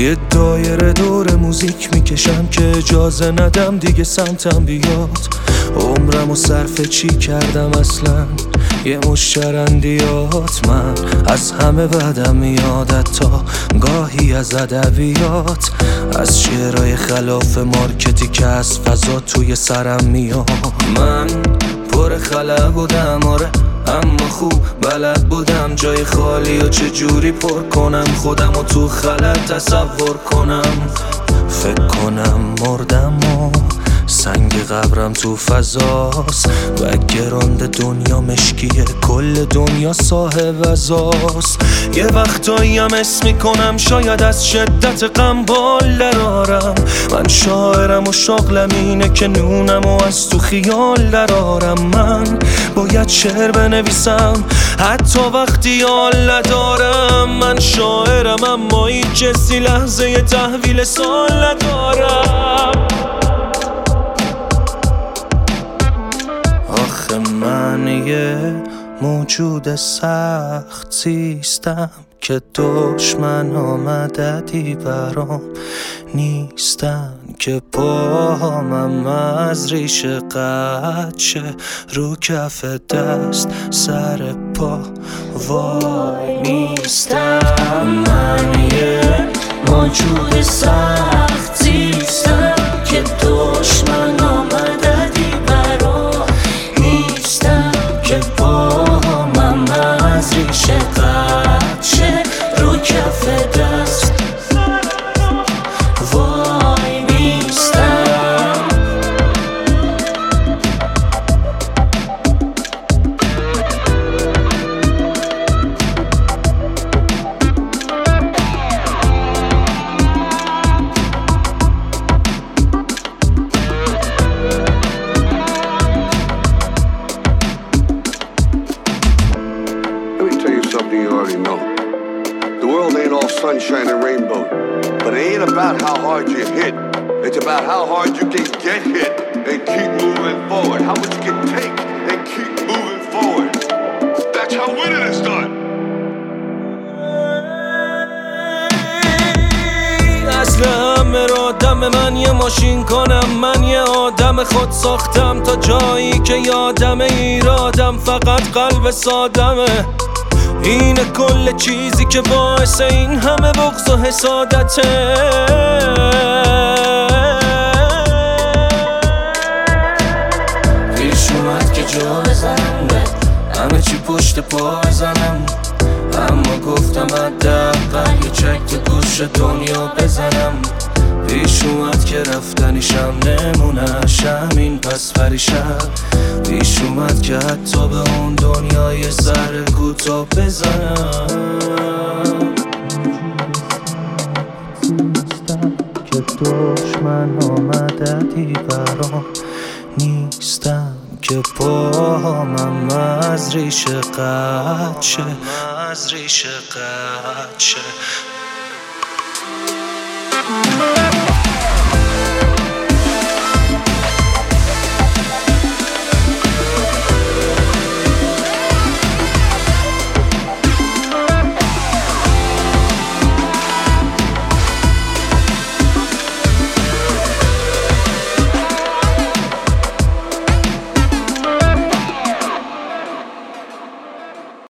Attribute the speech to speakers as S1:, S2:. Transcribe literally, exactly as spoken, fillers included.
S1: یه دایره دور موزیک میکشم که اجازه ندم دیگه سمتم بیاد. عمرمو صرف چی کردم اصلا؟ یه مش شرندیات. من از همه بدم میاد، تا گاهی از ادبیات، از شعرهای خلاف مارکتی که از فضا توی سرم میاد. من پر خلا بودم آره، اما خوب بلد بودم جای خالی و چجوری پر کنم خودم و تو خلط تصور کنم. فکر کنم مردم و سنگ قبرم تو فضاست، بک‌گراند دنیا مشکیه، کل دنیا صاحب ازاست. یه وقتایی هم اسم میکنم شاید از شدت غم بال درارم. من شاعرم و شغلم اینه که نونم و از تو خیال درارم. من باید شعر بنویسم حتی وقتی حال ندارم. من شاعرم اما هیچ کسی لحظه تحویل سال ندارم. آخه من یه موجود سخت زیستم که دشمن آمددی برام نیستن، که پاهامم از ریشه قطع شه رو کف دست سر پا وای نیستم. من یه موجود سخت زیستم که دشمن آمددی برام نیستم، که پاهامم از ریشه قطع شه رو کف دست وای نیستم.
S2: Something you already know. The world ain't all sunshine and rainbow, but it ain't about how hard you hit. It's about how hard you can get hit and keep moving forward. How much you can take and keep moving forward. That's how winning is done.
S1: اصل همه را دم من یه ماشین کنم، من یه آدم خود ساختم تا جایی که یادم ایرادم فقط قلب سادمه. اینه کل چیزی که باعث این همه بغض و حسادته. پیش اومد که جا بزنم به همه چی پشت پا بزنم، اما گفتم حداقل یه چک تو گوش دنیا بزنم. پیش اومد که رفتنیشم نمونش همین پس پریشم. پیش اومد که حتی به اون دنیای سر کوتاه بزنم. که دشمن آمددی برام نیستم، که پاهامم از ریشه قطع شه از ریشه قطع شه.